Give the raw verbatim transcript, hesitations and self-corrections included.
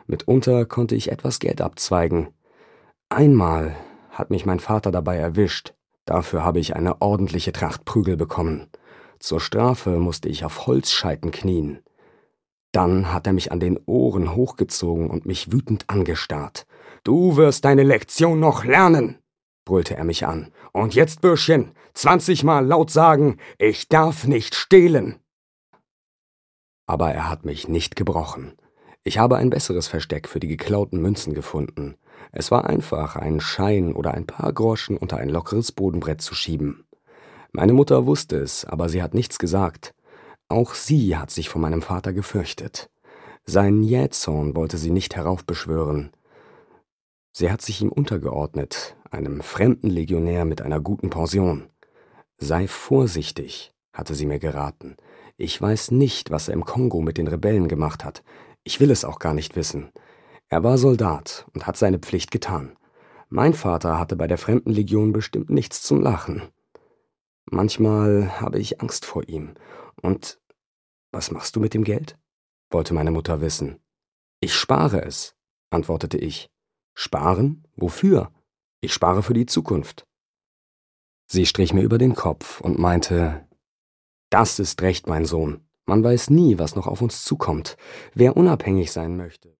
Mitunter konnte ich etwas Geld abzweigen. Einmal hat mich mein Vater dabei erwischt. Dafür habe ich eine ordentliche Tracht Prügel bekommen. Zur Strafe musste ich auf Holzscheiten knien. Dann hat er mich an den Ohren hochgezogen und mich wütend angestarrt. »Du wirst deine Lektion noch lernen«, brüllte er mich an. »Und jetzt, Bürschchen, zwanzigmal laut sagen, ich darf nicht stehlen!« Aber er hat mich nicht gebrochen. Ich habe ein besseres Versteck für die geklauten Münzen gefunden. Es war einfach, einen Schein oder ein paar Groschen unter ein lockeres Bodenbrett zu schieben. Meine Mutter wusste es, aber sie hat nichts gesagt. Auch sie hat sich vor meinem Vater gefürchtet. Sein Jähzorn wollte sie nicht heraufbeschwören. Sie hat sich ihm untergeordnet, einem fremden Legionär mit einer guten Pension. »Sei vorsichtig«, hatte sie mir geraten. »Ich weiß nicht, was er im Kongo mit den Rebellen gemacht hat. Ich will es auch gar nicht wissen. Er war Soldat und hat seine Pflicht getan. Mein Vater hatte bei der Fremdenlegion bestimmt nichts zum Lachen. Manchmal habe ich Angst vor ihm. Und was machst du mit dem Geld?« wollte meine Mutter wissen. »Ich spare es«, antwortete ich. »Sparen? Wofür?« »Ich spare für die Zukunft.« Sie strich mir über den Kopf und meinte, »Das ist recht, mein Sohn. Man weiß nie, was noch auf uns zukommt. Wer unabhängig sein möchte.«